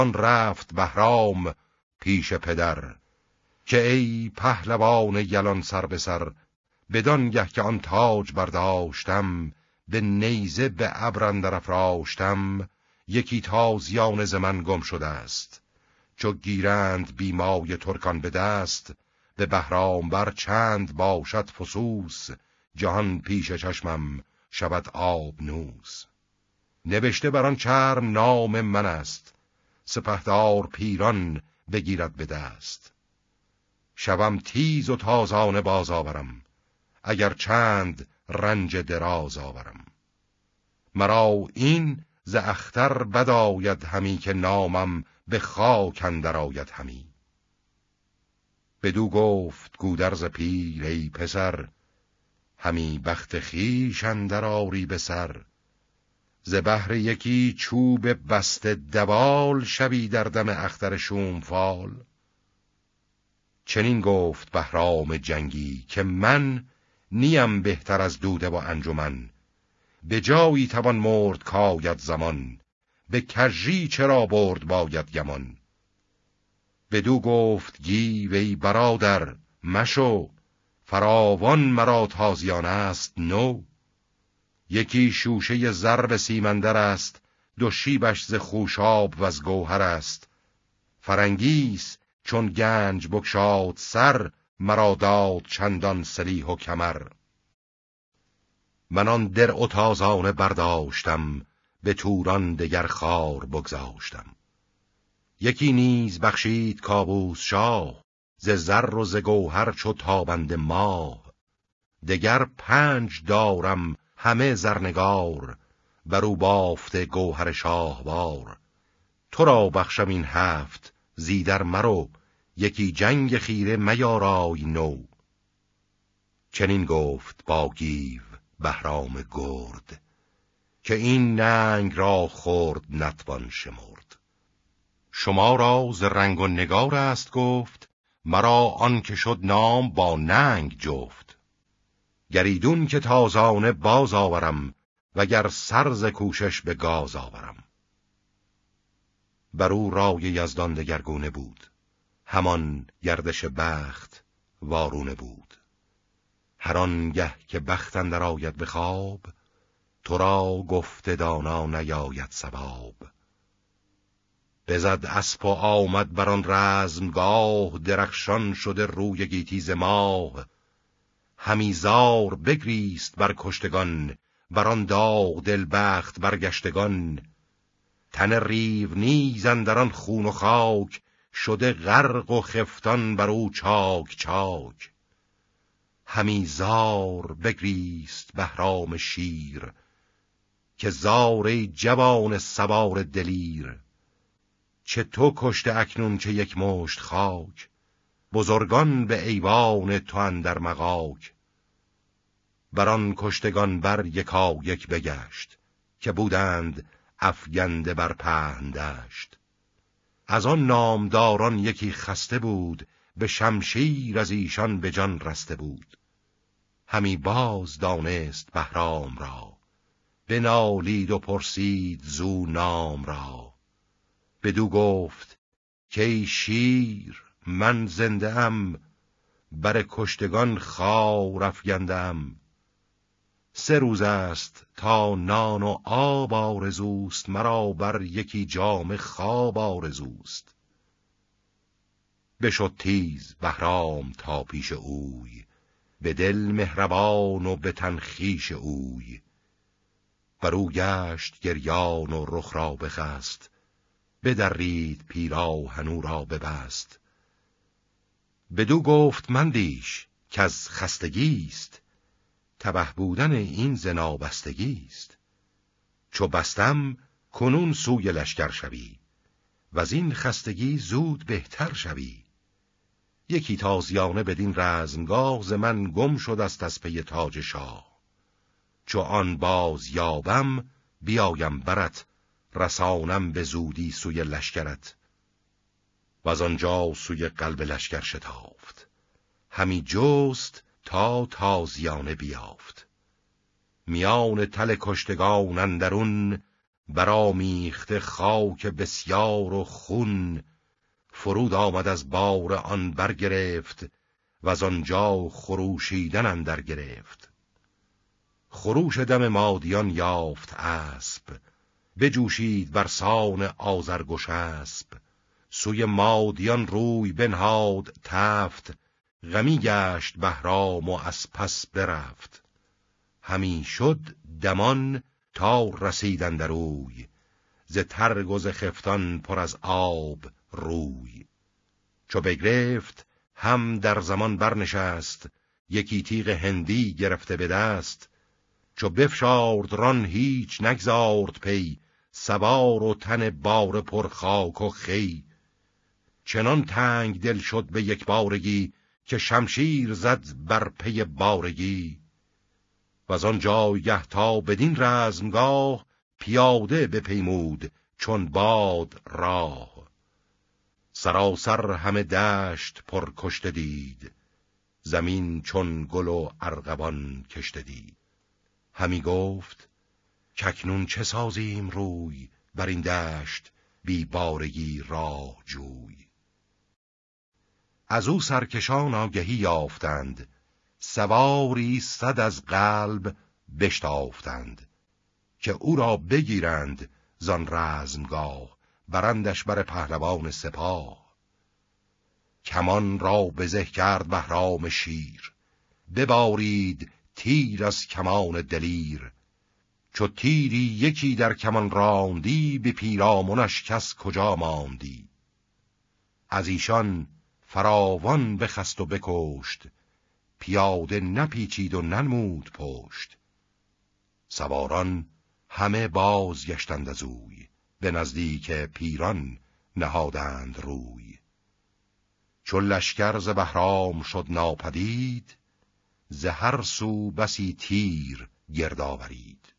رفت بهرام پیش پدر، که ای پهلوان یلان سر به سر، بدانگه که آن تاج برداشتم، به نیزه به ابر اندر افراشتم، یکی تازیان ز من گم شده است. چو گیرند بیمای ترکان به دست، به بهرام بر چند باشد فسوس، جهان پیش چشمم شود آبنوس. نوشته بر آن چرم نام من است، سپهدار پیران بگیرد به دست. شوم تیز و تازانه باز آورم، اگر چند رنج دراز آورم. مرا این ز اختر بد آید همی، که نامم به خاک اندر آید همی. بدو گفت گودرز پیر ای پسر، همی بخت خویش اندر آری به سر. ز بهر یکی چوب بسته دوال، شبی در دم اختر شومفال. چنین گفت بهرام جنگی که من، نیم بهتر از دوده و انجمن. به جایی توان مرد کاید زمان، به کژی چرا برد باید گمان. بدو گفت گیو ای برادر مشو، فراوان مرا تازیانه است نو. یکی شوشه زر به سیمندر است، دو شیبش ز خوشاب و از گوهر است. فرنگیس چون گنج بگشاد سر، مرا داد چندان سلیح و کمر. من آن درع و تازانه برداشتم، به توران دگر خوار بگذاشتم. یکی نیز بخشید کاووس شاه، ز زر و ز گوهر چو تابنده ماه. دگر 5 دارم همه زرنگار، برو بافته گوهر شاهوار. تو را بخشم این 7 زیدر مرو، یکی جنگ خیره میارای نو. چنین گفت با گیو بهرام گرد، که این ننگ را خورد نتوان شمرد. شما را ز رنگ و نگار است گفت، مرا آن که شد نام با ننگ جفت. گریدون که تازانه باز آورم، وگر سر ز کوشش به گاز آورم. برو رای یزدان دگرگونه بود، همان گردش بخت وارونه بود. هر آنگه که بخت اندر آید به خواب، تو را گفت دانا نیاید صواب. بزد اسپ و آمد بر آن رزمگاه، درخشان شده روی گیتی ز ماه. همی زار بگریست بر کشتگان، بر آن داغ دلبخت برگشتگان. تن ریو نیز اندر آن خون و خاک، شده غرق و خفتان بر او چاک چاک. همی زار بگریست بهرام شیر، که زار ای جوان سوار دلیر. چه تو کشته اکنون چه یک مشت خاک، بزرگان به ایوان تو اندر مغاک. بران کشتگان بر یکا یک بگشت، که بودند افگنده بر پهن دشت. از آن نامداران یکی خسته بود، به شمشیر از ایشان به جان رسته بود. همی باز دانست بهرام را، بنالید و پرسید زو نام را. بدو گفت که ای شیر من زنده ام، بر کشتگان خار افگنده ام. 3 روز است تا نان و آب آرزوست، مرا بر یکی جامه خواب آرزوست. بشد تیز بهرام تا پیش اوی، به دل مهربان و به تن خویش اوی. برو گشت گریان و رخ را بخست، بدرید پیراهن او را ببست. بدو گفت مندیش که از خستگیست، تبه بودن این ز نابستگیست. چو بستم کنون سوی لشکر شوی، وز این خستگی زود بهتر شوی. یکی تازیانه بدین رزمگاه، ز من گم شد است از پی تاج شاه. چو آن باز یابم بیایم برت، رسانم به زودی سوی لشکرت. وز آنجا سوی قلب لشکر شتافت، همی جست تا تازیانه بیافت. میان تل کشتگان اندرون، برآمیخته خاک بسیار و خون، فرود آمد از بار آن برگرفت، و از آنجا خروشیدن اندر گرفت. خروش دم مادیان یافت اسب، بجوشید برسان آذرگشسب. سوی مادیان روی بنهاد تفت، غمی گشت بهرام و از پس برفت. همی شد دمان تا رسید اندر اوی، ز ترگ و ز خفتان پر از آب روی. چو بگرفت هم در زمان برنشست، یکی تیغ هندی گرفته به دست. چو بفشارد ران هیچ نگذارد پی، سوار و تن باره پر خاک و خی. چنان تنگ دل شد به یک بارگی، که شمشیر زد بر پی بارگی. و آن جایگه تا بدین رزمگاه، پیاده بپیمود چون باد راه. سراسر همه دشت پر کشته دید، زمین چون گل و ارغوان کشته دید. همی گفت کاکنون چه سازیم روی، بر این دشت بی بارگی راه جوی. از او سرکشان آگهی یافتند، سواری 100 از قلب بشتافتند. که او را بگیرند زان رزمگاه، برندش بر پهلوان سپاه. کمان را بزه کرد بهرام شیر، ببارید تیر از کمان دلیر. چو تیری یکی در کمان راندی، به پیرامونش کس کجا ماندی. از ایشان فراوان بخست و بکشت، پیاده نپیچید و ننمود پشت. سواران همه بازگشتند از اوی، به نزدیک پیران نهادند روی. چو لشکر ز بهرام شد ناپدید، ز هر سو بسی تیر گرد آورید.